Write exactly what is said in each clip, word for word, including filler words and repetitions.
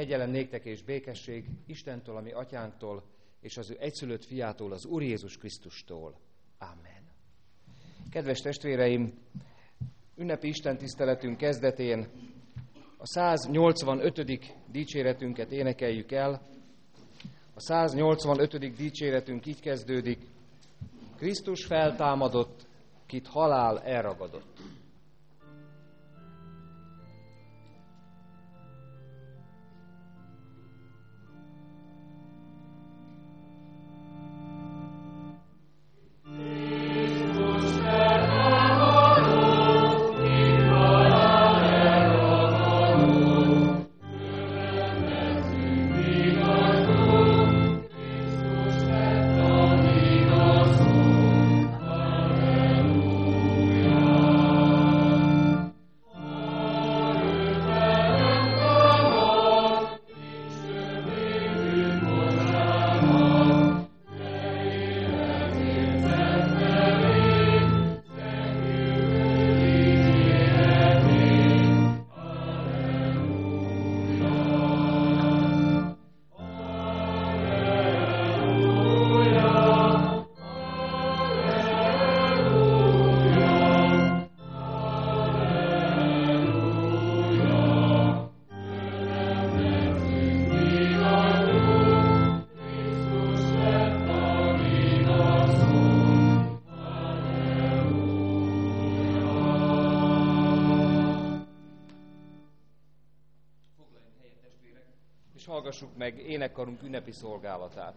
Kegyelem néktek és békesség Istentől, ami atyánktól, és az ő egyszülött fiától, az Úr Jézus Krisztustól. Amen. Kedves testvéreim, ünnepi istentiszteletünk kezdetén a száznyolcvanötödik dicséretünket énekeljük el. A száznyolcvanötödik dicséretünk így kezdődik: Krisztus feltámadott, kit halál elragadott. És hallgassuk meg énekkarunk ünnepi szolgálatát.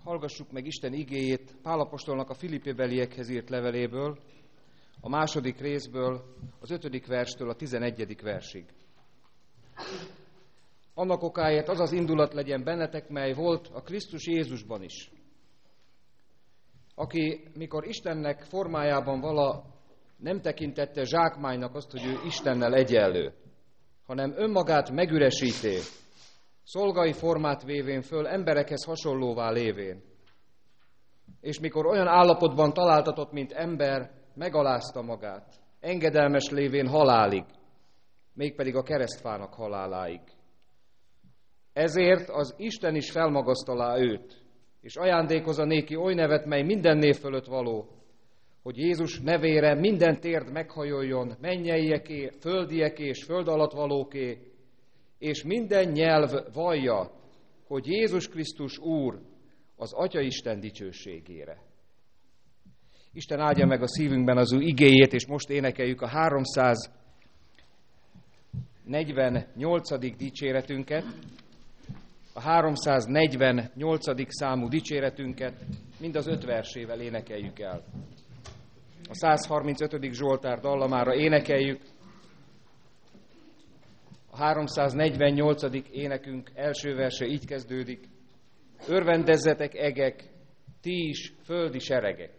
hallgassuk meg Isten igéjét Pál apostolnak a Filippibeliekhez írt leveléből, a második részből, az ötödik verstől a tizenegyedik versig. Annak okáért az az indulat legyen bennetek, mely volt a Krisztus Jézusban is, aki, mikor Istennek formájában vala, nem tekintette zsákmánynak azt, hogy ő Istennel egyenlő, hanem önmagát megüresíté, szolgai formát vévén föl, emberekhez hasonlóvá lévén. És mikor olyan állapotban találtatott, mint ember, megalázta magát, engedelmes lévén halálig, mégpedig a keresztfának haláláig. Ezért az Isten is felmagasztalá őt, és ajándékozza néki oly nevet, mely minden név fölött való, hogy Jézus nevére minden térd meghajoljon, mennyieké, földieké és föld alatt valóké, és minden nyelv vallja, hogy Jézus Krisztus Úr az Atya Isten dicsőségére. Isten áldja meg a szívünkben az ő igéjét, és most énekeljük a háromszáznegyvennyolcadik dicséretünket, a háromszáznegyvennyolcadik számú dicséretünket mind az öt versével énekeljük el. A százharmincötödik Zsoltár dallamára énekeljük. A háromszáznegyvennyolcadik énekünk első verse így kezdődik. Örvendezzetek egek, ti is földi seregek.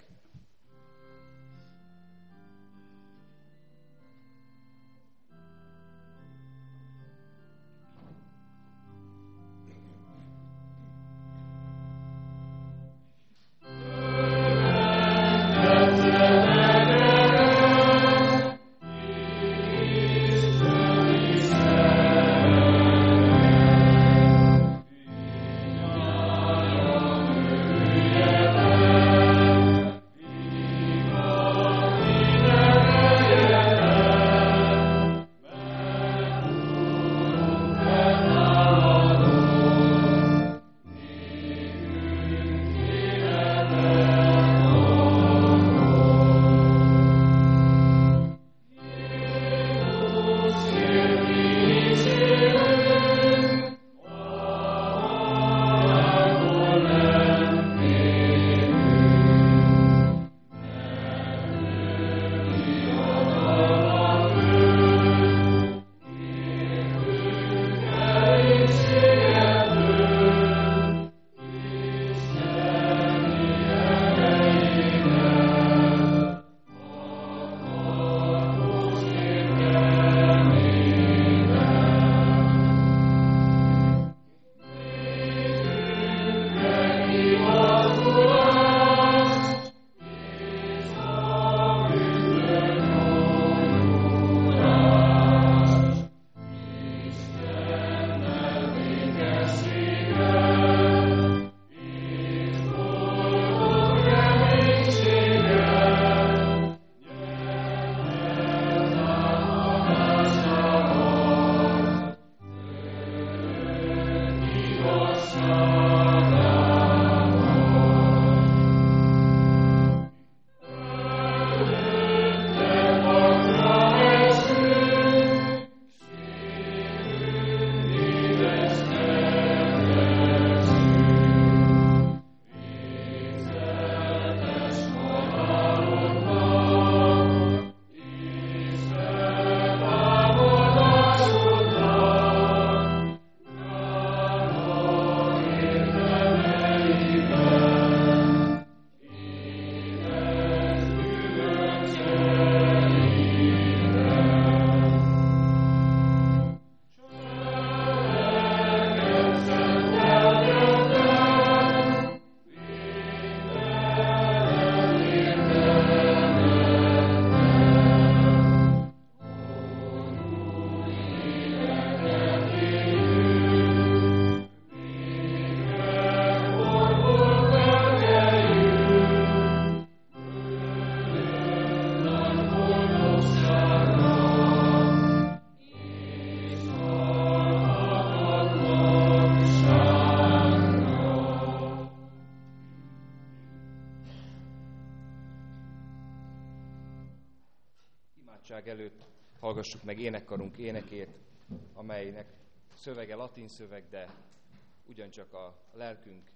Előtt hallgassuk meg énekkarunk énekét, amelynek szövege latin szöveg, de ugyancsak a lelkünk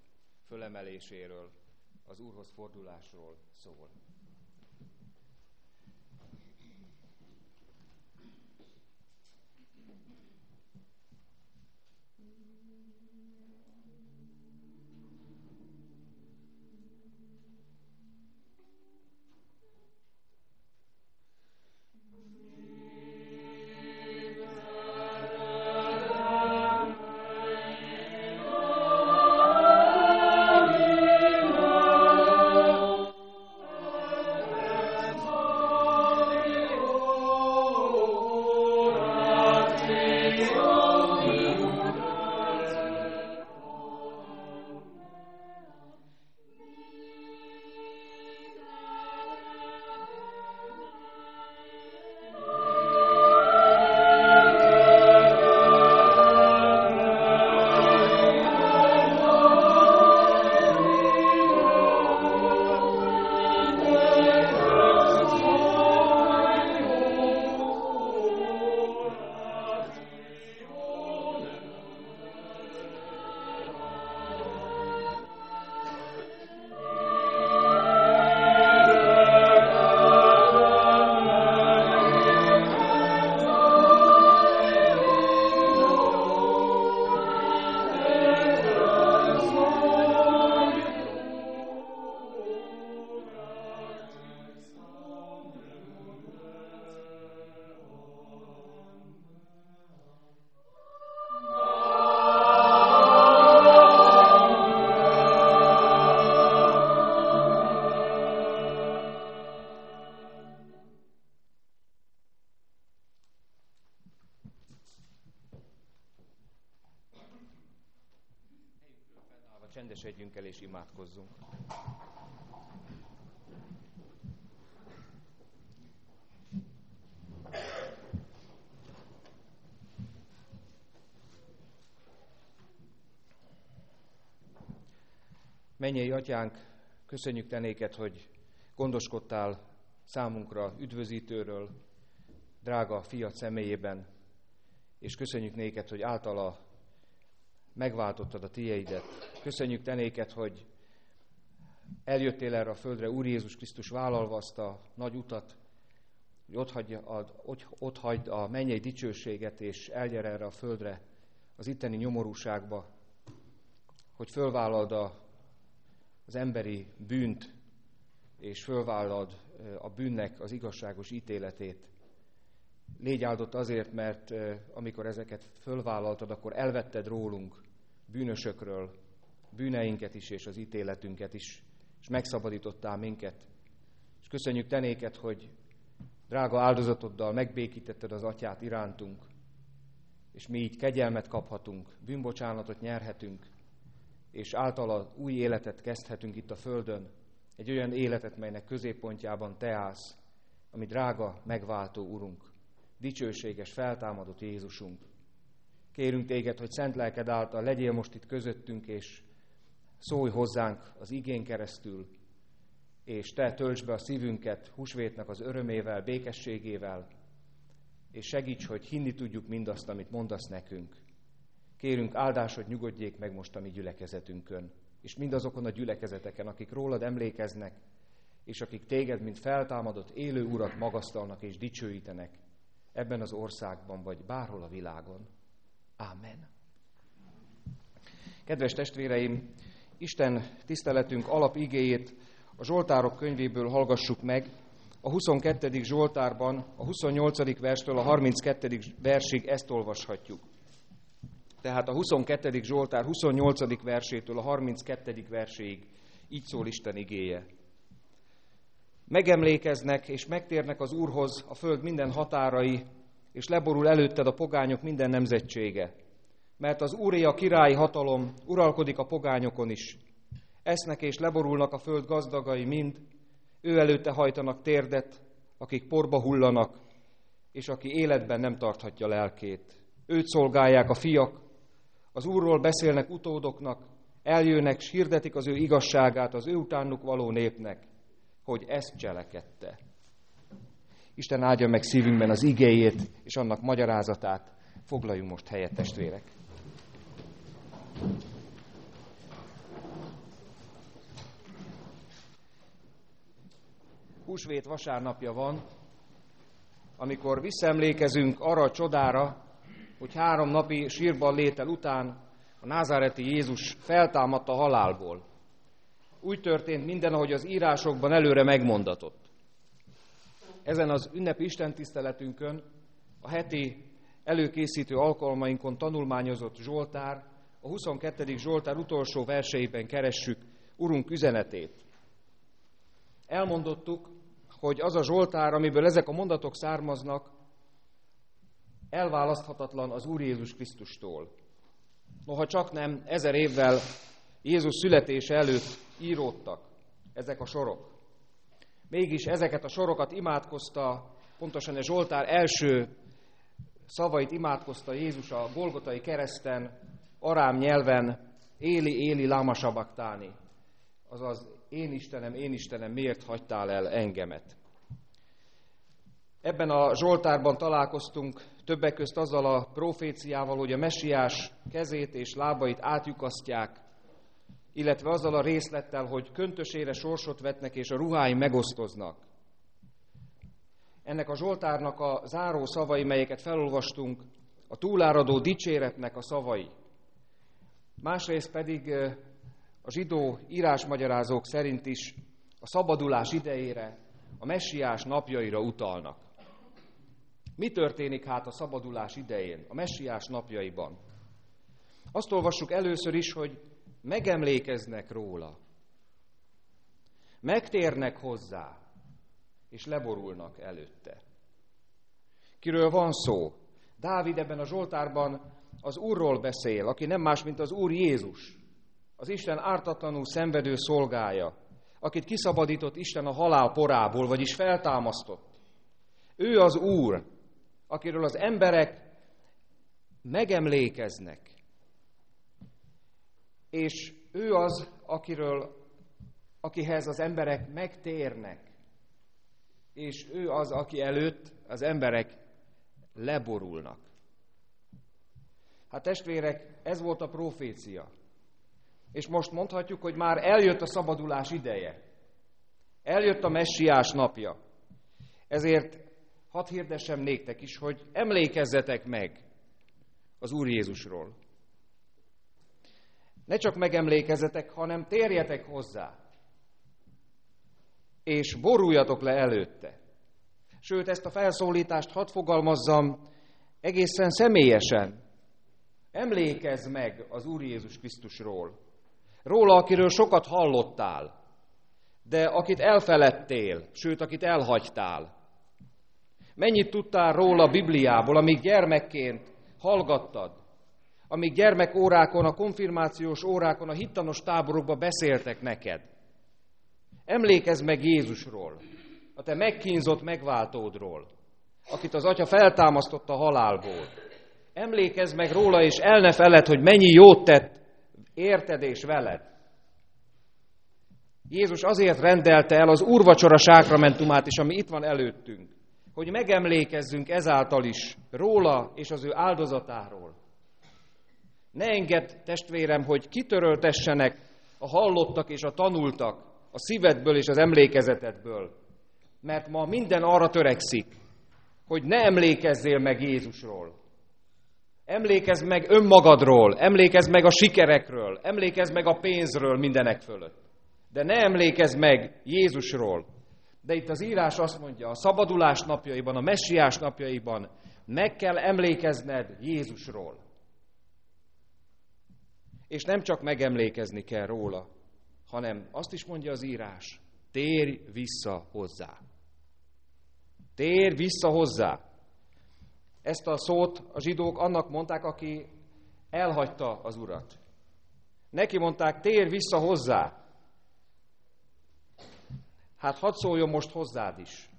fölemeléséről, az Úrhoz fordulásról szól. Csendesedjünk el és imádkozzunk. Mennyei Atyánk, köszönjük Te néked, hogy gondoskodtál számunkra üdvözítőről, drága fiat személyében, és köszönjük néked, hogy általa megváltottad a tiéidet. Köszönjük Te néked, hogy eljöttél erre a földre, Úr Jézus Krisztus vállalva azt a nagy utat, hogy ott hagyd a, ott hagyd a mennyei dicsőséget, és elgyere erre a földre, az itteni nyomorúságba, hogy fölvállald a, az emberi bűnt, és fölvállald a bűnnek az igazságos ítéletét. Légy áldott azért, mert amikor ezeket fölvállaltad, akkor elvetted rólunk, bűnösökről, bűneinket is és az ítéletünket is, és megszabadítottál minket. És köszönjük Te néked, hogy drága áldozatoddal megbékítetted az Atyát irántunk, és mi így kegyelmet kaphatunk, bűnbocsánatot nyerhetünk, és általa új életet kezdhetünk itt a földön, egy olyan életet, melynek középpontjában Te állsz, ami drága, megváltó Urunk, dicsőséges, feltámadott Jézusunk. Kérünk Téged, hogy szent lelked által legyél most itt közöttünk, és szólj hozzánk az igén keresztül, és Te töltsd be a szívünket húsvétnek az örömével, békességével, és segíts, hogy hinni tudjuk mindazt, amit mondasz nekünk. Kérünk, áldásod nyugodjék meg most a mi gyülekezetünkön, és mindazokon a gyülekezeteken, akik rólad emlékeznek, és akik Téged, mint feltámadott élő Urat magasztalnak és dicsőítenek ebben az országban, vagy bárhol a világon. Ámen. Kedves testvéreim, Isten tiszteletünk alapigéjét a Zsoltárok könyvéből hallgassuk meg. A huszonkettedik Zsoltárban, a huszonnyolcadik verstől a harminckettedik versig ezt olvashatjuk. Tehát a huszonkettedik Zsoltár huszonnyolcadik versétől a harminckettedik verséig így szól Isten igéje. Megemlékeznek és megtérnek az Úrhoz a föld minden határai, és leborul előtted a pogányok minden nemzetsége. Mert az Úré a királyi hatalom, uralkodik a pogányokon is. Esznek és leborulnak a föld gazdagai mind, ő előtte hajtanak térdet, akik porba hullanak, és aki életben nem tarthatja lelkét. Őt szolgálják a fiak, az Úrról beszélnek utódoknak, eljönnek, s hirdetik az ő igazságát az ő utánuk való népnek, hogy ezt cselekedte. Isten áldja meg szívünkben az igéjét és annak magyarázatát. Foglaljunk most helyet, testvérek. húsvét vasárnapja van, amikor visszaemlékezünk arra a csodára, hogy három napi sírban létel után a názáreti Jézus feltámadt a halálból. Úgy történt minden, ahogy az írásokban előre megmondatott. Ezen az ünnepi istentiszteletünkön, a heti előkészítő alkalmainkon tanulmányozott Zsoltár, a huszonkettedik Zsoltár utolsó verseiben keressük Urunk üzenetét. Elmondottuk, hogy az a Zsoltár, amiből ezek a mondatok származnak, elválaszthatatlan az Úr Jézus Krisztustól. Noha csak nem ezer évvel Jézus születése előtt íródtak ezek a sorok. Mégis ezeket a sorokat imádkozta, pontosan a Zsoltár első szavait imádkozta Jézus a Golgotai kereszten, arám nyelven, Éli, Éli, láma sabaktáni. Azaz, én Istenem, én Istenem, miért hagytál el engemet? Ebben a Zsoltárban találkoztunk többek közt azzal a proféciával, hogy a messiás kezét és lábait átlyukasztják, illetve azzal a részlettel, hogy köntösére sorsot vetnek és a ruhái megosztoznak. Ennek a Zsoltárnak a záró szavai, melyeket felolvastunk, a túláradó dicséretnek a szavai. Másrészt pedig a zsidó írásmagyarázók szerint is a szabadulás idejére, a messiás napjaira utalnak. Mi történik hát a szabadulás idején, a messiás napjaiban? Azt olvassuk először is, hogy megemlékeznek róla, megtérnek hozzá, és leborulnak előtte. Kiről van szó? Dávid ebben a Zsoltárban az Úrról beszél, aki nem más, mint az Úr Jézus, az Isten ártatlanul szenvedő szolgája, akit kiszabadított Isten a halál porából, vagyis feltámasztott. Ő az Úr, akiről az emberek megemlékeznek. És ő az, akiről, akihez az emberek megtérnek. És ő az, aki előtt az emberek leborulnak. Hát testvérek, ez volt a profécia. És most mondhatjuk, hogy már eljött a szabadulás ideje. Eljött a messiás napja. Ezért hadd hirdessem néktek is, hogy emlékezzetek meg az Úr Jézusról. Ne csak megemlékezzetek, hanem térjetek hozzá, és boruljatok le előtte. Sőt, ezt a felszólítást hadd fogalmazzam egészen személyesen. Emlékezz meg az Úr Jézus Krisztusról. Róla, akiről sokat hallottál, de akit elfeledtél, sőt, akit elhagytál. Mennyit tudtál róla a Bibliából, amíg gyermekként hallgattad, amíg gyermekórákon, a konfirmációs órákon, a hittanos táborokba beszéltek neked. Emlékezz meg Jézusról, a te megkínzott megváltódról, akit az Atya feltámasztott a halálból. Emlékezz meg róla, és el ne feledd, hogy mennyi jót tett érted és veled. Jézus azért rendelte el az úrvacsora sákramentumát is, ami itt van előttünk, hogy megemlékezzünk ezáltal is róla és az ő áldozatáról. Ne engedd, testvérem, hogy kitöröltessenek a hallottak és a tanultak a szívedből és az emlékezetedből, mert ma minden arra törekszik, hogy ne emlékezzél meg Jézusról. Emlékezz meg önmagadról, emlékezz meg a sikerekről, emlékezz meg a pénzről mindenek fölött. De ne emlékezz meg Jézusról. De itt az írás azt mondja, a szabadulás napjaiban, a messiás napjaiban meg kell emlékezned Jézusról. És nem csak megemlékezni kell róla, hanem azt is mondja az írás, térj vissza hozzá. Térj vissza hozzá. Ezt a szót a zsidók annak mondták, aki elhagyta az Urat. Neki mondták, térj vissza hozzá. Hát hadd szóljon most hozzád is.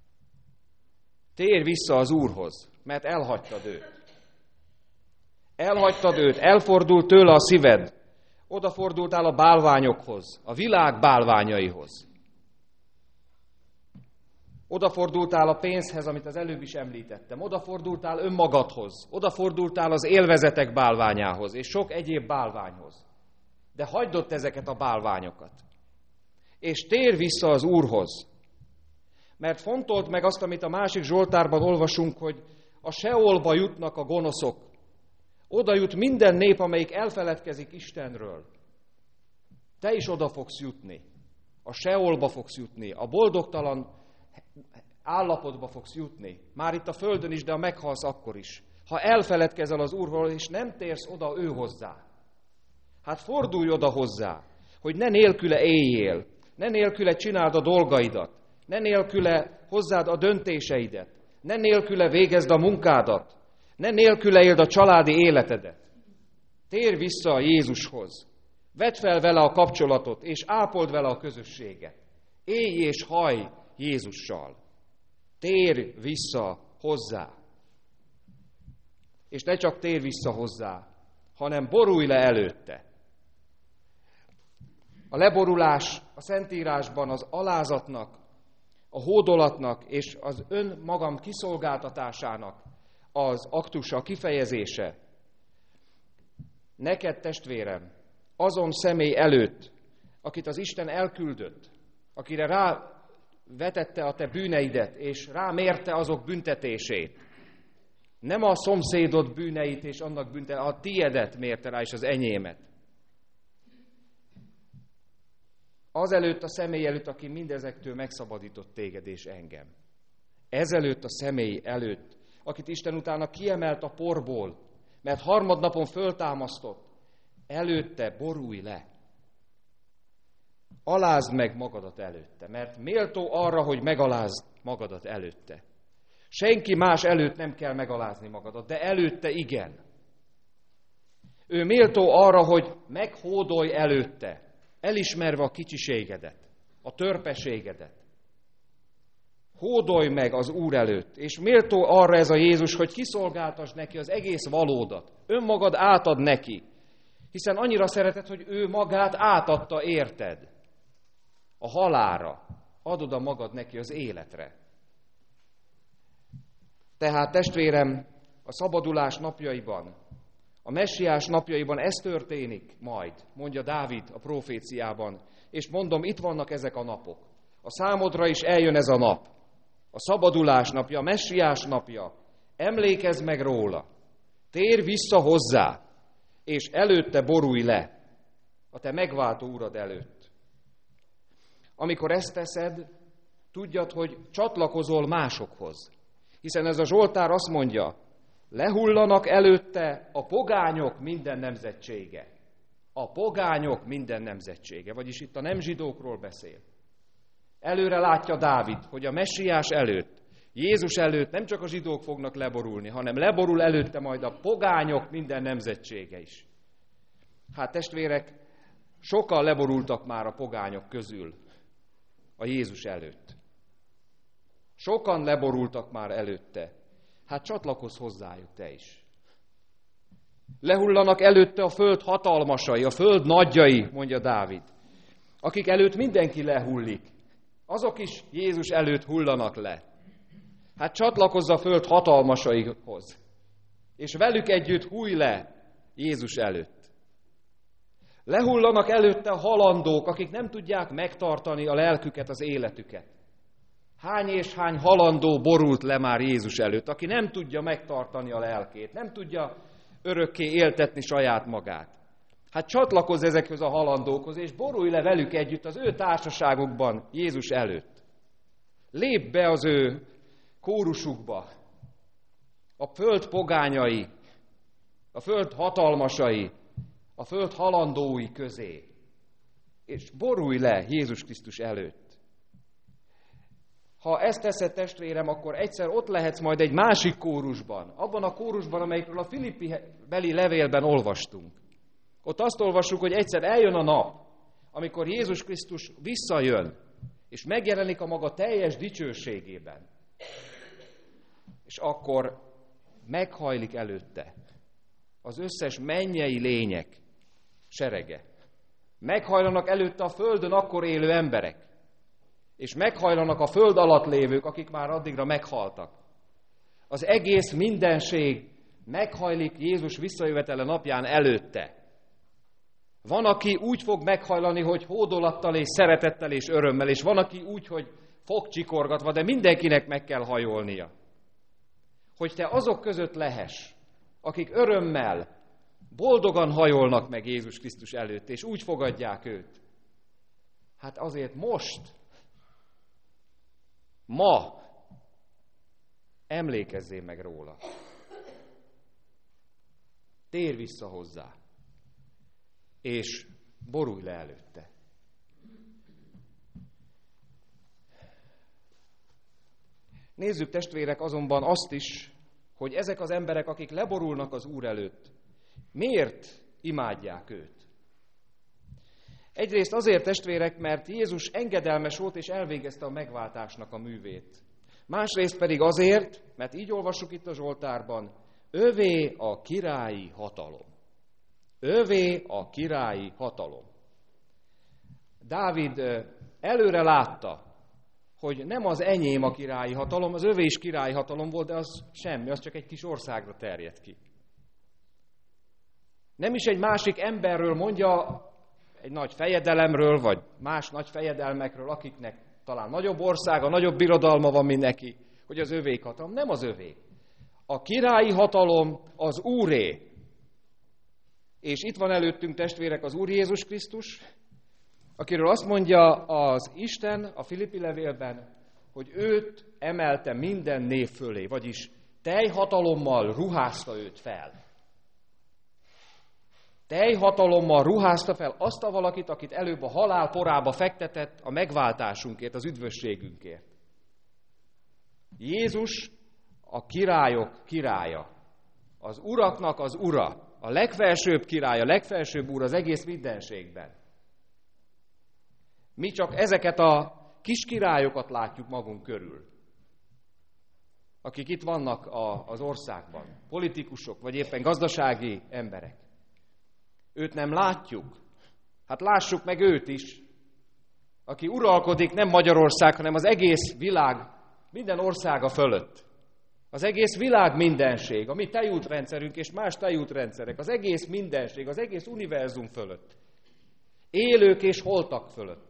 Térj vissza az Úrhoz, mert elhagytad őt. Elhagytad őt, elfordult tőle a szíved. Odafordultál a bálványokhoz, a világ bálványaihoz. Odafordultál a pénzhez, amit az előbb is említettem. Odafordultál önmagadhoz. Odafordultál az élvezetek bálványához, és sok egyéb bálványhoz. De hagyd ott ezeket a bálványokat. És térj vissza az Úrhoz. Mert fontolt meg azt, amit a másik Zsoltárban olvasunk, hogy a Seolba jutnak a gonoszok. Oda jut minden nép, amelyik elfeledkezik Istenről. Te is oda fogsz jutni. A Seolba fogsz jutni. A boldogtalan állapotba fogsz jutni. Már itt a földön is, de ha meghalsz, akkor is. Ha elfeledkezel az Úrról, és nem térsz oda ő hozzá. Hát fordulj oda hozzá, hogy ne nélküle éljél, ne nélküle csináld a dolgaidat, ne nélküle hozzád a döntéseidet, ne nélküle végezd a munkádat, ne nélküle éld a családi életedet. Térj vissza a Jézushoz, vedd fel vele a kapcsolatot, és ápold vele a közösséget. Élj és hajj Jézussal. Térj vissza hozzá. És ne csak térj vissza hozzá, hanem borulj le előtte. A leborulás a Szentírásban az alázatnak, a hódolatnak és az önmagam kiszolgáltatásának az aktusa, a kifejezése. Neked, testvérem, azon személy előtt, akit az Isten elküldött, akire rávetette a te bűneidet, és rámérte azok büntetését. Nem a szomszédod bűneit és annak büntetését, a tiedet mérte rá, és az enyémet. Azelőtt a személy előtt, aki mindezektől megszabadított téged és engem. Ezelőtt a személy előtt, akit Isten utána kiemelt a porból, mert harmadnapon föltámasztott, előtte borulj le. Alázd meg magadat előtte, mert méltó arra, hogy megalázd magadat előtte. Senki más előtt nem kell megalázni magadat, de előtte igen. Ő méltó arra, hogy meghódolj előtte, elismerve a kicsiségedet, a törpeségedet. Hódolj meg az Úr előtt, és méltó arra ez a Jézus, hogy kiszolgáltasd neki az egész valódat. Önmagad átad neki, hiszen annyira szereted, hogy ő magát átadta érted. A halálra adod a magad neki az életre. Tehát testvérem, a szabadulás napjaiban, a messiás napjaiban ez történik majd, mondja Dávid a proféciában, és mondom, itt vannak ezek a napok. A számodra is eljön ez a nap. A szabadulás napja, a messiás napja. Emlékezz meg róla. Térj vissza hozzá, és előtte borulj le a te megváltó Urad előtt. Amikor ezt teszed, tudjad, hogy csatlakozol másokhoz. Hiszen ez a Zsoltár azt mondja, lehullanak előtte a pogányok minden nemzetsége. A pogányok minden nemzetsége, vagyis itt a nem zsidókról beszél. Előre látja Dávid, hogy a messiás előtt, Jézus előtt nem csak a zsidók fognak leborulni, hanem leborul előtte majd a pogányok minden nemzetsége is. Hát testvérek, sokan leborultak már a pogányok közül a Jézus előtt. Sokan leborultak már előtte. Hát csatlakozz hozzájuk te is. Lehullanak előtte a föld hatalmasai, a föld nagyjai, mondja Dávid, akik előtt mindenki lehullik. Azok is Jézus előtt hullanak le. Hát csatlakozz a föld hatalmasaihoz, és velük együtt hújj le Jézus előtt. Lehullanak előtte a halandók, akik nem tudják megtartani a lelküket, az életüket. Hány és hány halandó borult le már Jézus előtt, aki nem tudja megtartani a lelkét, nem tudja örökké éltetni saját magát. Hát csatlakozz ezekhez a halandókhoz, és borulj le velük együtt az ő társaságukban Jézus előtt. Lépj be az ő kórusukba. A föld pogányai, a föld hatalmasai, a föld halandói közé. És borulj le Jézus Krisztus előtt. Ha ezt teszed, testvérem, akkor egyszer ott lehetsz majd egy másik kórusban, abban a kórusban, amelyikről a Filippi beli levélben olvastunk. Ott azt olvassuk, hogy egyszer eljön a nap, amikor Jézus Krisztus visszajön, és megjelenik a maga teljes dicsőségében. És akkor meghajlik előtte az összes mennyei lények serege. Meghajlanak előtte a földön akkor élő emberek, és meghajlanak a föld alatt lévők, akik már addigra meghaltak. Az egész mindenség meghajlik Jézus visszajövetele napján előtte. Van, aki úgy fog meghajlani, hogy hódolattal és szeretettel és örömmel, és van, aki úgy, hogy fogcsikorgatva, de mindenkinek meg kell hajolnia. Hogy te azok között lehess, akik örömmel, boldogan hajolnak meg Jézus Krisztus előtt, és úgy fogadják őt. Hát azért most, ma emlékezzél meg róla. Térj vissza hozzá, és borulj le előtte. Nézzük, testvérek, azonban azt is, hogy ezek az emberek, akik leborulnak az Úr előtt, miért imádják őt? Egyrészt azért, testvérek, mert Jézus engedelmes volt és elvégezte a megváltásnak a művét. Másrészt pedig azért, mert így olvassuk itt a Zsoltárban, övé a királyi hatalom. Övé a királyi hatalom. Dávid előre látta, hogy nem az enyém a királyi hatalom, az övé is királyi hatalom volt, de az semmi, az csak egy kis országra terjed ki. Nem is egy másik emberről mondja, egy nagy fejedelemről, vagy más nagy fejedelmekről, akiknek talán nagyobb országa, nagyobb birodalma van, mint neki, hogy az övék hatalom. Nem az övé. A királyi hatalom az Úré. És itt van előttünk, testvérek, az Úr Jézus Krisztus, akiről azt mondja az Isten a Filippi levélben, hogy őt emelte minden név fölé, vagyis teljhatalommal ruházta őt fel. Teljhatalommal ruházta fel azt a valakit, akit előbb a halál porába fektetett a megváltásunkért, az üdvösségünkért. Jézus a királyok királya, az uraknak az ura, a legfelsőbb király, a legfelsőbb úr az egész mindenségben. Mi csak ezeket a kis királyokat látjuk magunk körül, akik itt vannak a, az országban, politikusok, vagy éppen gazdasági emberek. Őt nem látjuk. Hát lássuk meg őt is, aki uralkodik nem Magyarország, hanem az egész világ, minden országa fölött. Az egész világ mindenség, a mi tejútrendszerünk és más tejútrendszerek, az egész mindenség, az egész univerzum fölött. Élők és holtak fölött.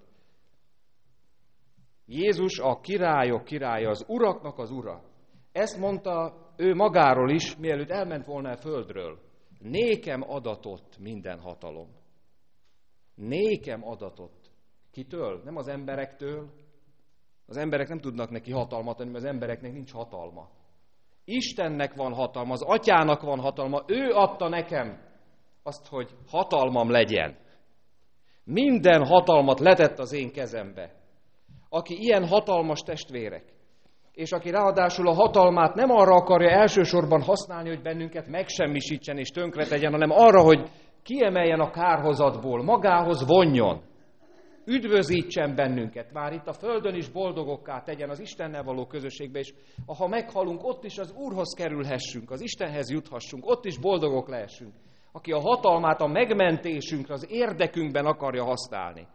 Jézus a királyok királya, az uraknak az ura. Ezt mondta ő magáról is, mielőtt elment volna a földről. Nékem adatott minden hatalom. Nékem adatott. Kitől? Nem az emberektől. Az emberek nem tudnak neki hatalmat adni, mert az embereknek nincs hatalma. Istennek van hatalma, az atyának van hatalma. Ő adta nekem azt, hogy hatalmam legyen. Minden hatalmat letett az én kezembe. Aki ilyen hatalmas, testvérek, és aki ráadásul a hatalmát nem arra akarja elsősorban használni, hogy bennünket megsemmisítsen és tönkretegyen, hanem arra, hogy kiemeljen a kárhozatból, magához vonjon, üdvözítsen bennünket, már itt a földön is boldogokká tegyen az Istennel való közösségbe, és ha meghalunk, ott is az Úrhoz kerülhessünk, az Istenhez juthassunk, ott is boldogok lehessünk, aki a hatalmát a megmentésünkre, az érdekünkben akarja használni.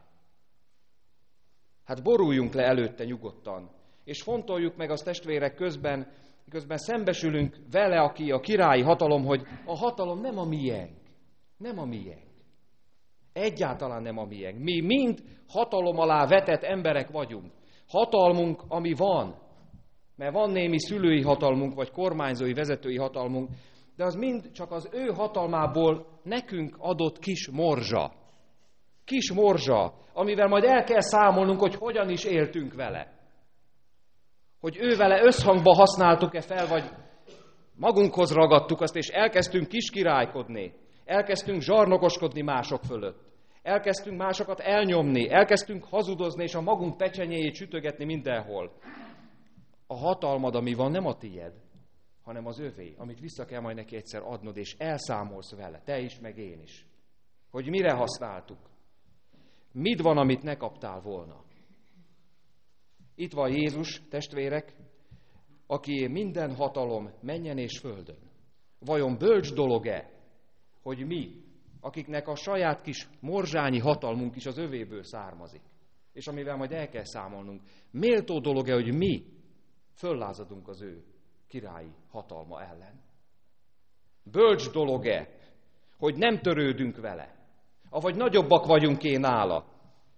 Hát boruljunk le előtte nyugodtan, és fontoljuk meg azt, testvérek, közben, közben szembesülünk vele, aki a királyi hatalom, hogy a hatalom nem a miénk. Nem a miénk. Egyáltalán nem a miénk. Mi mind hatalom alá vetett emberek vagyunk. Hatalmunk, ami van, mert van némi szülői hatalmunk, vagy kormányzói, vezetői hatalmunk, de az mind csak az ő hatalmából nekünk adott kis morzsa. Kis morzsa, amivel majd el kell számolnunk, hogy hogyan is éltünk vele. Hogy ő vele összhangba használtuk-e fel, vagy magunkhoz ragadtuk azt, és elkezdtünk kiskirálykodni. Elkezdtünk zsarnokoskodni mások fölött. Elkezdtünk másokat elnyomni, elkezdtünk hazudozni, és a magunk pecsenyéjét sütögetni mindenhol. A hatalmad, ami van, nem a tied, hanem az övé, amit vissza kell majd neki egyszer adnod, és elszámolsz vele, te is, meg én is. Hogy mire használtuk. Mit van, amit ne kaptál volna? Itt van Jézus, testvérek, aki minden hatalom mennyen és földön. Vajon bölcs dolog-e, hogy mi, akiknek a saját kis morzsányi hatalmunk is az övéből származik, és amivel majd el kell számolnunk, méltó dolog-e, hogy mi föllázadunk az ő királyi hatalma ellen? Bölcs dolog-e, hogy nem törődünk vele, avagy nagyobbak vagyunk én nála?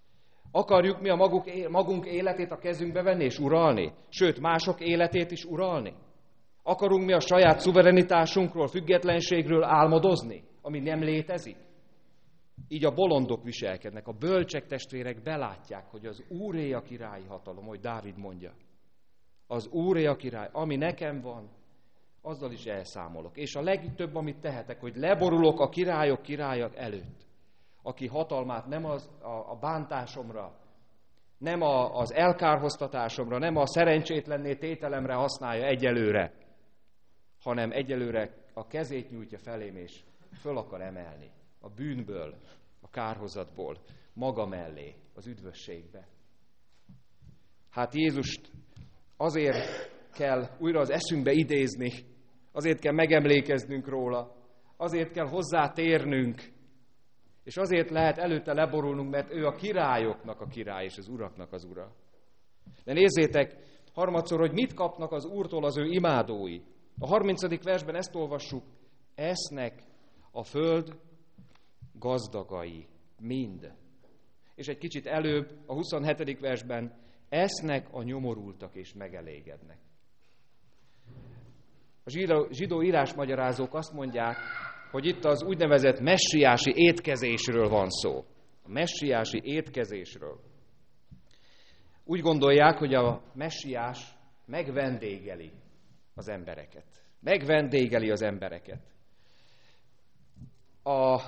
Akarjuk mi a maguk, magunk életét a kezünkbe venni és uralni? Sőt, mások életét is uralni? Akarunk mi a saját szuverenitásunkról, függetlenségről álmodozni, ami nem létezik? Így a bolondok viselkednek, a bölcsek testvérek belátják, hogy az Úré a királyi hatalom, hogy Dávid mondja. Az Úré a király, ami nekem van, azzal is elszámolok. És a legtöbb, amit tehetek, hogy leborulok a királyok királyak előtt, aki hatalmát nem az, a, a bántásomra, nem a, az elkárhoztatásomra, nem a szerencsétlenné tételemre használja egyelőre, hanem egyelőre a kezét nyújtja felém, és föl akar emelni a bűnből, a kárhozatból, maga mellé, az üdvösségbe. Hát Jézust azért kell újra az eszünkbe idézni, azért kell megemlékeznünk róla, azért kell hozzátérnünk, és azért lehet előtte leborulnunk, mert ő a királyoknak a király, és az uraknak az ura. De nézzétek, harmadszor, hogy mit kapnak az Úrtól az ő imádói. A harmincadik versben ezt olvassuk, esznek a föld gazdagai, mind. És egy kicsit előbb, a huszonhetedik versben, esznek a nyomorultak és megelégednek. A zsidó, zsidó írásmagyarázók azt mondják, hogy itt az úgynevezett messiási étkezésről van szó. A messiási étkezésről. Úgy gondolják, hogy a messiás megvendégeli az embereket. Megvendégeli az embereket. A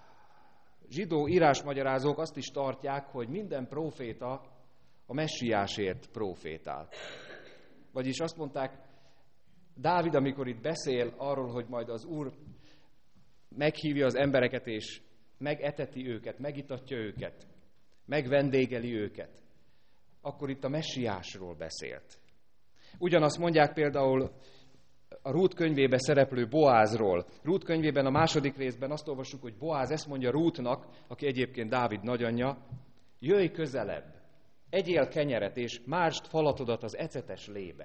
zsidó írásmagyarázók azt is tartják, hogy minden próféta a messiásért prófétált. Vagyis azt mondták, Dávid, amikor itt beszél arról, hogy majd az Úr meghívja az embereket, és megeteti őket, megitatja őket, megvendégeli őket, akkor itt a messiásról beszélt. Ugyanazt mondják például a Rút könyvében szereplő Boázról. Rút könyvében a második részben azt olvassuk, hogy Boáz ezt mondja Rútnak, aki egyébként Dávid nagyanyja, jöjj közelebb, egyél kenyeret, és másd falatodat az ecetes lébe.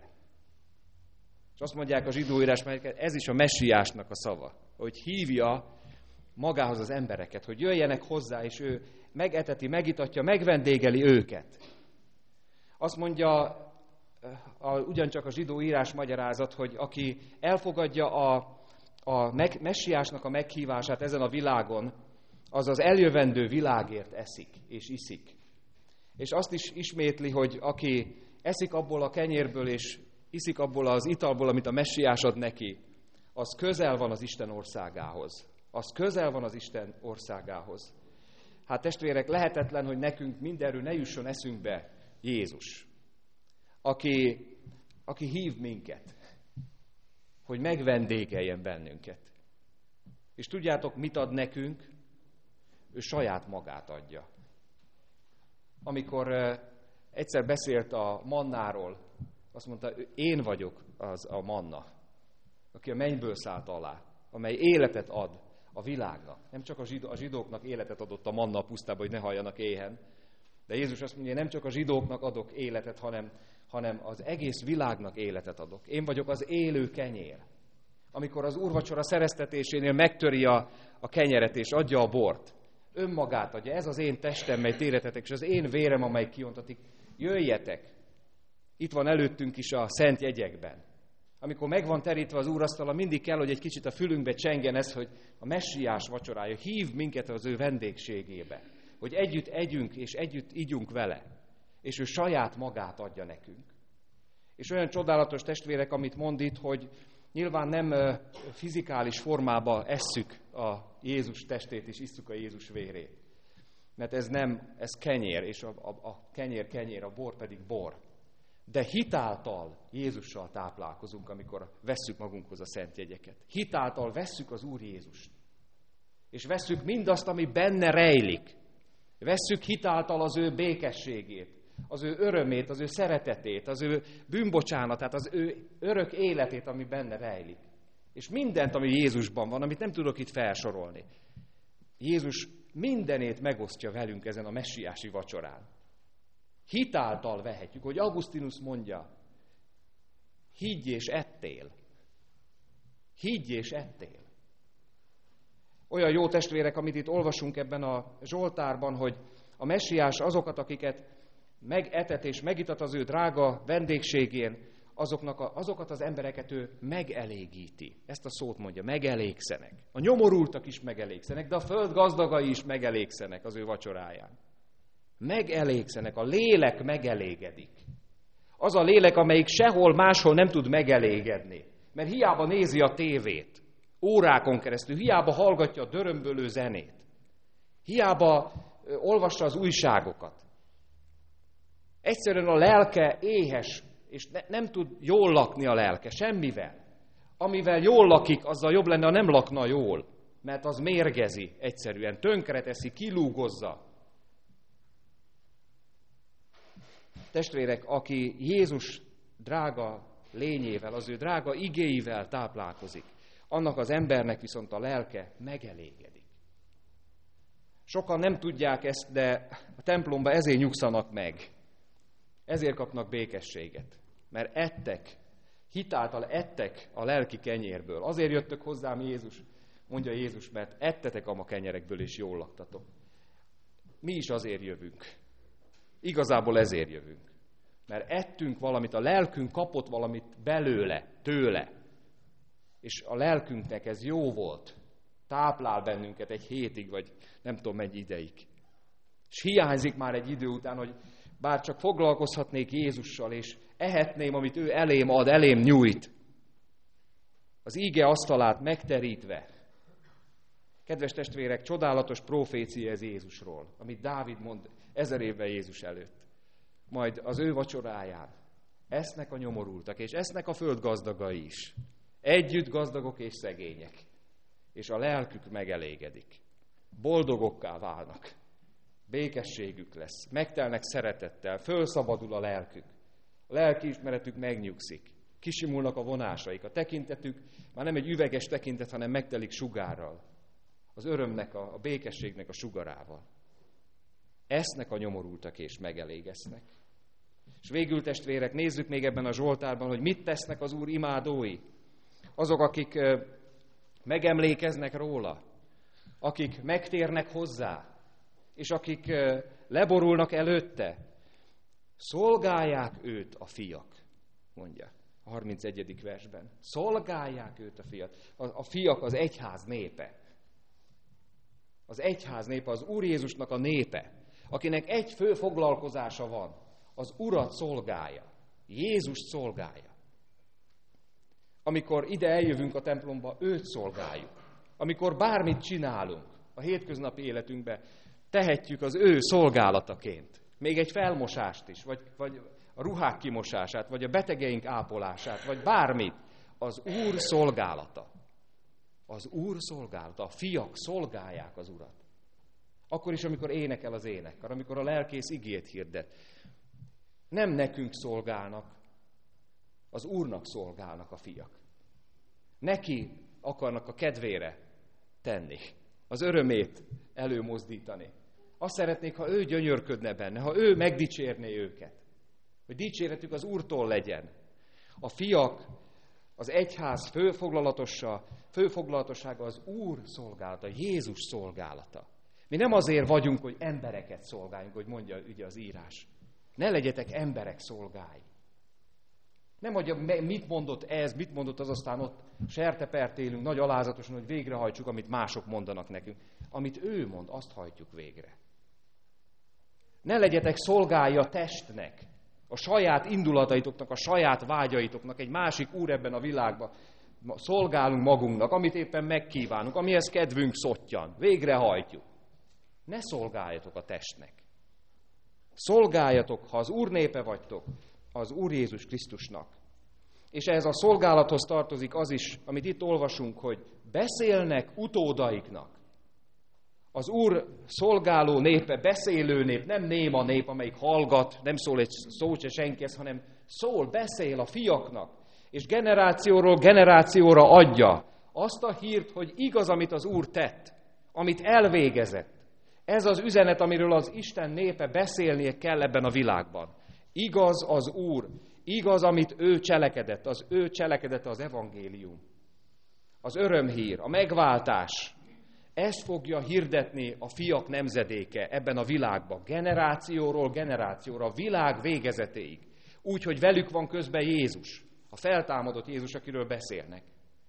És azt mondják a zsidó írás, mert ez is a messiásnak a szava, hogy hívja magához az embereket, hogy jöjjenek hozzá, és ő megeteti, megitatja, megvendégeli őket. Azt mondja a, ugyancsak a zsidó írás magyarázat, hogy aki elfogadja a, a meg, messiásnak a meghívását ezen a világon, az az eljövendő világért eszik és iszik. És azt is ismétli, hogy aki eszik abból a kenyérből és iszik abból az italból, amit a messiás ad neki, az közel van az Isten országához. Az közel van az Isten országához. Hát testvérek, lehetetlen, hogy nekünk mindenről ne jusson eszünkbe Jézus, aki, aki hív minket, hogy megvendégeljen bennünket. És tudjátok, mit ad nekünk? Ő saját magát adja. Amikor uh, egyszer beszélt a mannáról, azt mondta, én vagyok az a manna, aki a mennyből szállt alá, amely életet ad a világnak. Nem csak a, zsidó, a zsidóknak életet adott a manna a pusztába, hogy ne halljanak éhen, de Jézus azt mondja, nem csak a zsidóknak adok életet, hanem, hanem az egész világnak életet adok. Én vagyok az élő kenyér. Amikor az úrvacsora szereztetésénél megtöri a, a kenyeret és adja a bort, önmagát adja, ez az én testem, mely téretetek, és az én vérem, amely kiontatik. Jöjjetek! Itt van előttünk is a szent jegyekben. Amikor meg van terítve az úrasztala, mindig kell, hogy egy kicsit a fülünkbe csengjen ez, hogy a messiás vacsorája hív minket az ő vendégségébe. Hogy együtt együnk és együtt ígyunk vele. És ő saját magát adja nekünk. És olyan csodálatos testvérek, amit mond itt, hogy nyilván nem fizikális formába esszük a Jézus testét és isszuk a Jézus vérét. Mert ez nem, ez kenyér, és a, a, a kenyér kenyér, a bor pedig bor. De hitáltal Jézussal táplálkozunk, amikor vesszük magunkhoz a szent jegyeket. Hitáltal vesszük az Úr Jézust. És vesszük mindazt, ami benne rejlik. Vesszük hitáltal az ő békességét, az ő örömét, az ő szeretetét, az ő bűnbocsánatát, az ő örök életét, ami benne rejlik. És mindent, ami Jézusban van, amit nem tudok itt felsorolni. Jézus mindenét megosztja velünk ezen a messiási vacsorán. Hitáltal vehetjük, hogy Augustinus mondja, higgy és ettél. Higgy és ettél. Olyan jó testvérek, amit itt olvasunk ebben a Zsoltárban, hogy A messiás azokat, akiket megetett és megitat az ő drága vendégségén, azoknak a, azokat az embereket ő megelégíti. Ezt a szót mondja, megelégszenek. A nyomorultak is megelégszenek, de a föld gazdagai is megelégszenek az ő vacsoráján. Megelégszenek, a lélek megelégedik. Az a lélek, amelyik sehol máshol nem tud megelégedni. Mert hiába nézi a tévét, órákon keresztül, hiába hallgatja a dörömbölő zenét, hiába olvassa az újságokat. Egyszerűen a lelke éhes, és ne, nem tud jól lakni a lelke, semmivel. Amivel jól lakik, azzal jobb lenne, ha nem lakna jól, mert az mérgezi egyszerűen, tönkreteszi, kilúgozza. Testvérek, aki Jézus drága lényével, az ő drága igéivel táplálkozik, annak az embernek viszont a lelke megelégedik. Sokan nem tudják ezt, de a templomban ezért nyugszanak meg. Ezért kapnak békességet. Mert ettek, hitáltal ettek a lelki kenyérből. Azért jöttök hozzám, Jézus, mondja Jézus, mert ettetek a ma kenyerekből, és jól laktatok. Mi is azért jövünk. Igazából ezért jövünk. Mert ettünk valamit, a lelkünk kapott valamit belőle, tőle. És a lelkünknek ez jó volt. Táplál bennünket egy hétig, vagy nem tudom mennyi ideig. És hiányzik már egy idő után, hogy bár csak foglalkozhatnék Jézussal, és ehetném, amit ő elém ad, elém nyújt. Az íge asztalát megterítve. Kedves testvérek, csodálatos profécia ez Jézusról, amit Dávid mond ezer évvel Jézus előtt. Majd az ő vacsoráján esznek a nyomorultak, és esznek a föld gazdagai is. Együtt gazdagok és szegények. És a lelkük megelégedik. Boldogokká válnak. Békességük lesz. Megtelnek szeretettel. Fölszabadul a lelkük. A lelkiismeretük megnyugszik. Kisimulnak a vonásaik. A tekintetük már nem egy üveges tekintet, hanem megtelik sugárral. Az örömnek, a, a békességnek a sugarával. Esznek a nyomorultak és megelégesznek. És végül, testvérek, nézzük még ebben a Zsoltárban, hogy mit tesznek az Úr imádói. Azok, akik megemlékeznek róla, akik megtérnek hozzá, és akik leborulnak előtte, szolgálják őt a fiak, mondja a harmincegyedik versben. Szolgálják őt a fiat. A, a fiak az egyház népe. Az egyház népe, az Úr Jézusnak a népe, akinek egy fő foglalkozása van, az Urat szolgálja, Jézust szolgálja. Amikor ide eljövünk a templomba, őt szolgáljuk. Amikor bármit csinálunk a hétköznapi életünkben, tehetjük az ő szolgálataként. Még egy felmosást is, vagy, vagy a ruhák kimosását, vagy a betegeink ápolását, vagy bármit. Az Úr szolgálata. Az Úr szolgálata. A fiak szolgálják az Urat. Akkor is, amikor énekel az énekkar, amikor a lelkész igét hirdet. Nem nekünk szolgálnak, az Úrnak szolgálnak a fiak. Neki akarnak a kedvére tenni, az örömét előmozdítani. Azt szeretnék, ha ő gyönyörködne benne, ha ő megdicsérné őket. Hogy dicséretük az Úrtól legyen. A fiak, az egyház főfoglalatosa, főfoglalatossága az Úr szolgálata, Jézus szolgálata. Mi nem azért vagyunk, hogy embereket szolgáljunk, hogy mondja ugye az írás. Ne legyetek emberek szolgái. Nem mondja, mit mondott ez, mit mondott az, aztán ott sertepertélünk nagy alázatosan, hogy végrehajtsuk, amit mások mondanak nekünk. Amit ő mond, azt hajtjuk végre. Ne legyetek szolgái a testnek, a saját indulataitoknak, a saját vágyaitoknak, egy másik úr ebben a világban. Szolgálunk magunknak, amit éppen megkívánunk, amihez kedvünk szottyan. Végrehajtjuk. Ne szolgáljatok a testnek. Szolgáljatok, ha az Úr népe vagytok, az Úr Jézus Krisztusnak. És ehhez a szolgálathoz tartozik az is, amit itt olvasunk, hogy beszélnek utódaiknak. Az Úr szolgáló népe, beszélő nép, nem néma nép, amelyik hallgat, nem szól egy szót se senkihez, hanem szól, beszél a fiaknak, és generációról generációra adja azt a hírt, hogy igaz, amit az Úr tett, amit elvégezett. Ez az üzenet, amiről az Isten népe beszélnie kell ebben a világban. Igaz az Úr, igaz, amit ő cselekedett, az ő cselekedete az evangélium. Az örömhír, a megváltás. Ezt fogja hirdetni a fiak nemzedéke ebben a világban. Generációról generációra, a világ végezetéig. Úgy, hogy velük van közben Jézus, a feltámadott Jézus, akiről beszélnek.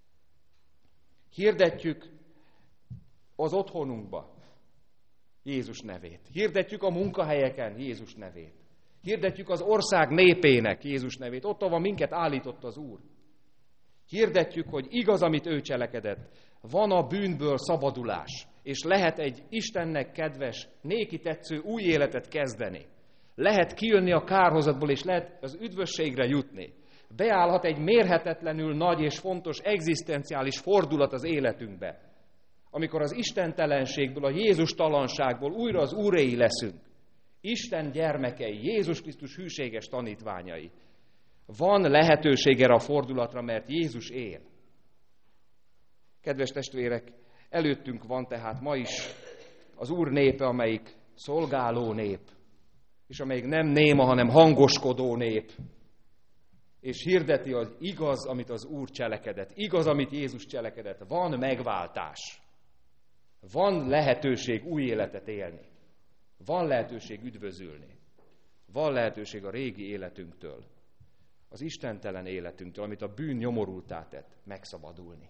Hirdetjük az otthonunkba Jézus nevét. Hirdetjük a munkahelyeken Jézus nevét. Hirdetjük az ország népének Jézus nevét. Ott, ahol minket állított az Úr. Hirdetjük, hogy igaz, amit ő cselekedett. Van a bűnből szabadulás, és lehet egy Istennek kedves, néki tetsző új életet kezdeni. Lehet kijönni a kárhozatból, és lehet az üdvösségre jutni. Beállhat egy mérhetetlenül nagy és fontos egzisztenciális fordulat az életünkbe, amikor az istentelenségből, a Jézus talanságból újra az úréi leszünk. Isten gyermekei, Jézus Krisztus hűséges tanítványai. Van lehetőség erre a fordulatra, mert Jézus él. Kedves testvérek, előttünk van tehát ma is az Úr népe, amelyik szolgáló nép, és amelyik nem néma, hanem hangoskodó nép, és hirdeti az igaz, amit az Úr cselekedett, igaz, amit Jézus cselekedett. Van megváltás, van lehetőség új életet élni, van lehetőség üdvözülni, van lehetőség a régi életünktől, az istentelen életünktől, amit a bűn nyomorultá tett, megszabadulni.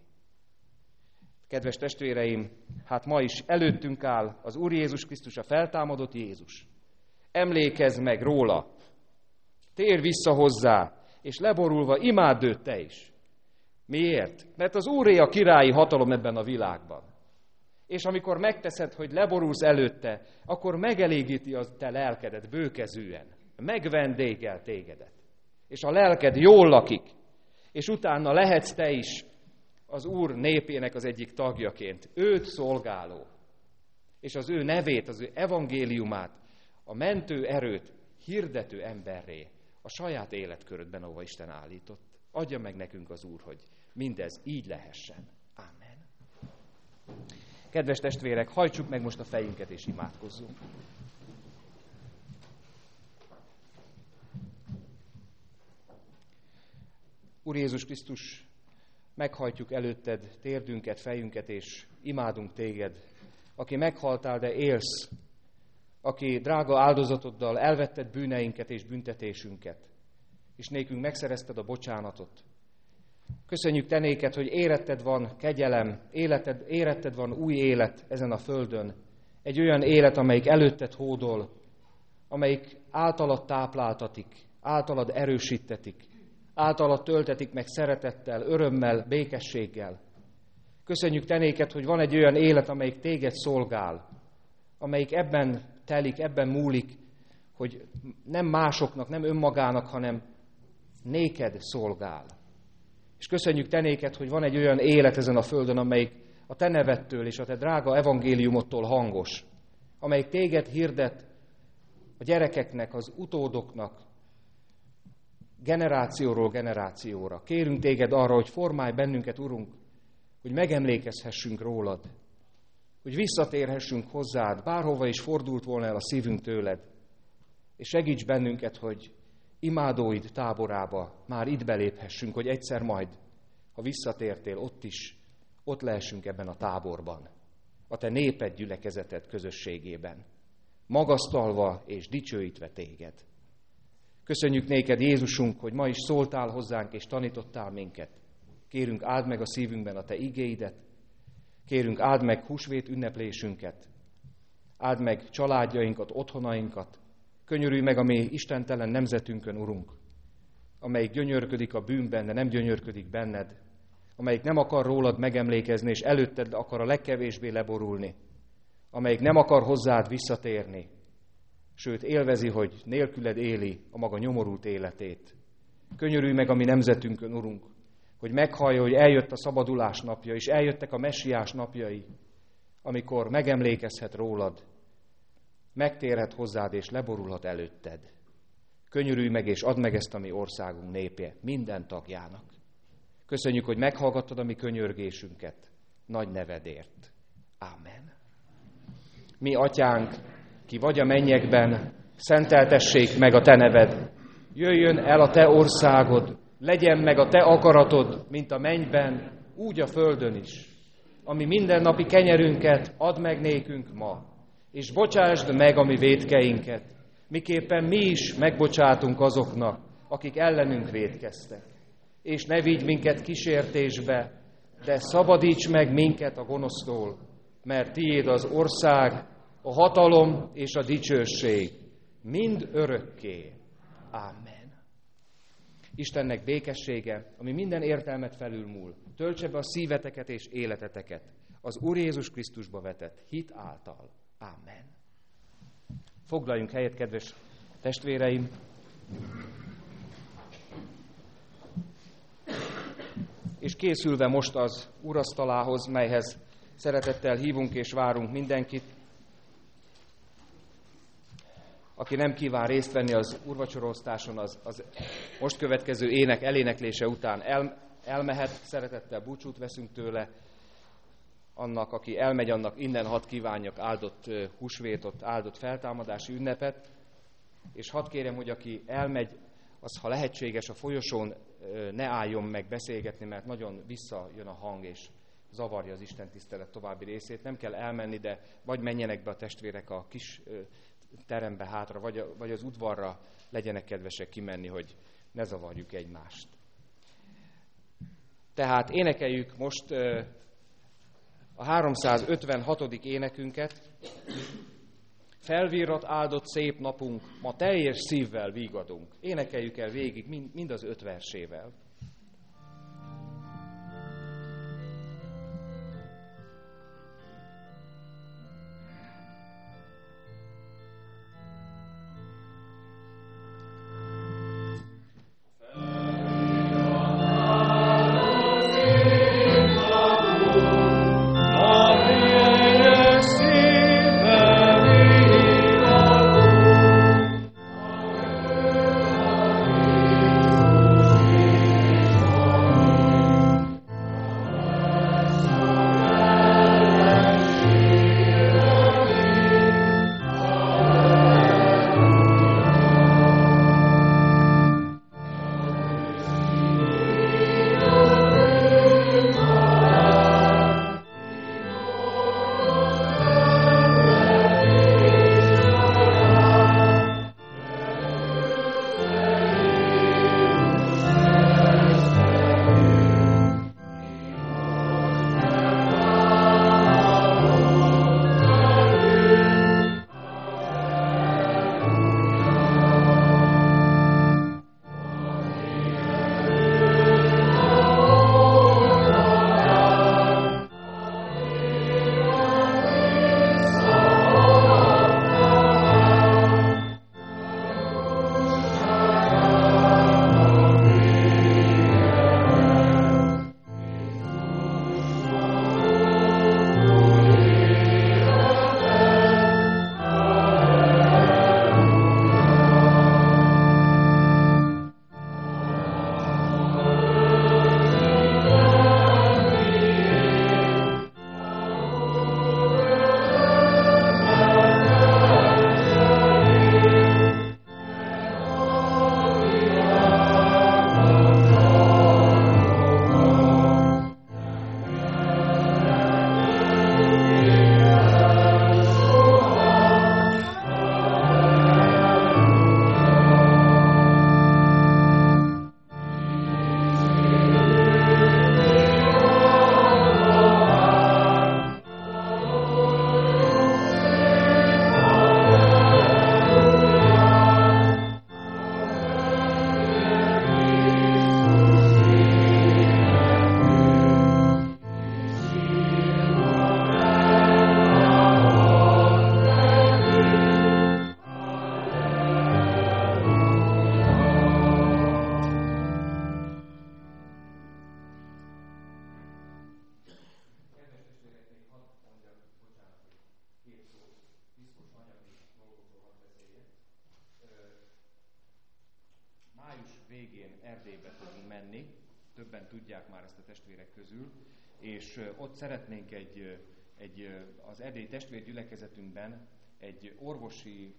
Kedves testvéreim, hát ma is előttünk áll az Úr Jézus Krisztus, a feltámadott Jézus. Emlékezz meg róla, térj vissza hozzá, és leborulva imádd őt te is. Miért? Mert az Úré a királyi hatalom ebben a világban. És amikor megteszed, hogy leborulsz előtte, akkor megelégíti az te lelkedet bőkezűen. Megvendégel tégedet. És a lelked jól lakik. És utána lehetsz te is az Úr népének az egyik tagjaként. Őt szolgáló. És az ő nevét, az ő evangéliumát, a mentő erőt hirdető emberré a saját életkörödben, ahova Isten állított. Adja meg nekünk az Úr, hogy mindez így lehessen. Amen. Kedves testvérek, hajtsuk meg most a fejünket és imádkozzunk. Úr Jézus Krisztus, meghajtjuk előtted térdünket, fejünket, és imádunk téged, aki meghaltál, de élsz, aki drága áldozatoddal elvetted bűneinket és büntetésünket, és nékünk megszerezted a bocsánatot. Köszönjük te néked, hogy éretted van kegyelem, életed, éretted van új élet ezen a földön. Egy olyan élet, amelyik előtted hódol, amelyik általad tápláltatik, általad erősítetik, általad töltetik meg szeretettel, örömmel, békességgel. Köszönjük te néked, hogy van egy olyan élet, amelyik téged szolgál, amelyik ebben telik, ebben múlik, hogy nem másoknak, nem önmagának, hanem néked szolgál. És köszönjük te néked, hogy van egy olyan élet ezen a földön, amelyik a te nevettől és a te drága evangéliumottól hangos, amelyik téged hirdet a gyerekeknek, az utódoknak, generációról generációra. Kérünk téged arra, hogy formálj bennünket, Urunk, hogy megemlékezhessünk rólad, hogy visszatérhessünk hozzád, bárhova is fordult volna el a szívünk tőled, és segíts bennünket, hogy imádóid táborába már itt beléphessünk, hogy egyszer majd, ha visszatértél, ott is, ott lehessünk ebben a táborban, a te néped, gyülekezeted közösségében, magasztalva és dicsőítve téged. Köszönjük néked, Jézusunk, hogy ma is szóltál hozzánk és tanítottál minket. Kérünk, áld meg a szívünkben a te igéidet, kérünk, áld meg húsvét ünneplésünket, áld meg családjainkat, otthonainkat, könyörülj meg a mi istentelen nemzetünkön, Urunk, amelyik gyönyörködik a bűnben, de nem gyönyörködik benned, amelyik nem akar rólad megemlékezni, és előtted akar a legkevésbé leborulni, amelyik nem akar hozzád visszatérni, sőt élvezi, hogy nélküled éli a maga nyomorult életét. Könyörülj meg a mi nemzetünkön, Urunk, hogy meghallja, hogy eljött a szabadulás napja, és eljöttek a messiás napjai, amikor megemlékezhet rólad, megtérhet hozzád, és leborulhat előtted. Könyörülj meg, és add meg ezt a mi országunk népje minden tagjának. Köszönjük, hogy meghallgattad a mi könyörgésünket nagy nevedért. Ámen. Mi atyánk, ki vagy a mennyekben, szenteltessék meg a te neved. Jöjjön el a te országod, legyen meg a te akaratod, mint a mennyben, úgy a földön is. ami mindennapi kenyerünket add meg nékünk ma, és bocsásd meg a mi vétkeinket, miképpen mi is megbocsátunk azoknak, akik ellenünk vétkeztek. És ne vigy minket kísértésbe, de szabadíts meg minket a gonosztól, mert tiéd az ország, a hatalom és a dicsőség, mind örökké. Ámen. Istennek békessége, ami minden értelmet felülmúl, töltse be a szíveteket és életeteket az Úr Jézus Krisztusba vetett hit által. Ámen. Foglaljunk helyet, kedves testvéreim! És készülve most az úrasztalához, melyhez szeretettel hívunk és várunk mindenkit, aki nem kíván részt venni az úrvacsoraosztáson, az, az most következő ének eléneklése után el, elmehet, szeretettel búcsút veszünk tőle. Annak, aki elmegy, annak innen hadd kívánjak áldott húsvétot, áldott feltámadási ünnepet, és hadd kérem, hogy aki elmegy, az, ha lehetséges, a folyosón ne álljon meg beszélgetni, mert nagyon visszajön a hang, és zavarja az istentisztelet további részét. Nem kell elmenni, de vagy menjenek be a testvérek a kis terembe hátra, vagy, a, vagy az udvarra legyenek kedvesek kimenni, hogy ne zavarjuk egymást. Tehát énekeljük most a háromszázötvenhatodik énekünket. Felvirrat áldott szép napunk, ma teljes szívvel vígadunk. Énekeljük el végig, mind, mind az öt versével. Végén Erdélybe fogunk menni, többen tudják már ezt a testvérek közül, és ott szeretnénk egy, egy, az erdélyi testvérgyülekezetünkben egy orvosi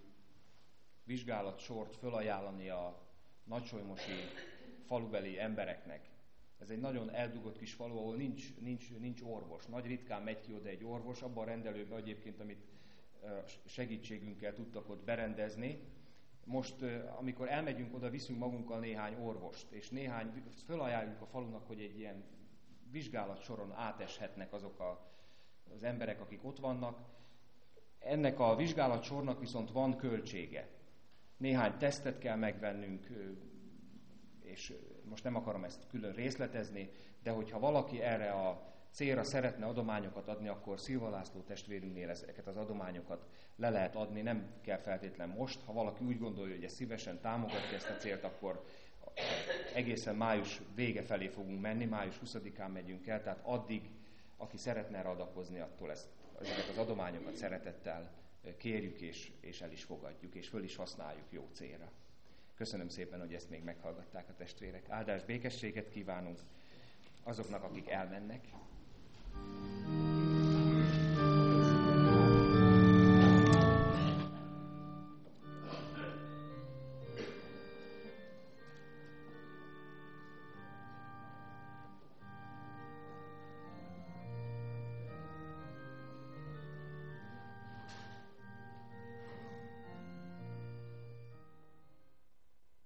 vizsgálatsort fölajánlani a nagysolymosi falubeli embereknek. Ez egy nagyon eldugott kis falu, ahol nincs, nincs, nincs orvos. Nagy ritkán megy ki oda egy orvos, abban a rendelőben egyébként, amit segítségünkkel tudtak ott berendezni. Most, amikor elmegyünk oda, viszünk magunkkal néhány orvost, és néhány, fölajánljuk a falunak, hogy egy ilyen vizsgálat soron áteshetnek azok a, az emberek, akik ott vannak. Ennek a vizsgálat sornak viszont van költsége. Néhány tesztet kell megvennünk, és most nem akarom ezt külön részletezni, de hogyha valaki erre a célra szeretne adományokat adni, akkor Szilva László testvérünknél ezeket az adományokat le lehet adni, nem kell feltétlen most. Ha valaki úgy gondolja, hogy ezt szívesen támogatja ezt a célt, akkor egészen május vége felé fogunk menni, május huszadikán megyünk el, tehát addig, aki szeretne erre adakozni, attól ezt, ezeket az adományokat szeretettel kérjük, és, és el is fogadjuk, és föl is használjuk jó célra. Köszönöm szépen, hogy ezt még meghallgatták a testvérek. Áldás, békességet kívánunk azoknak, akik elmennek.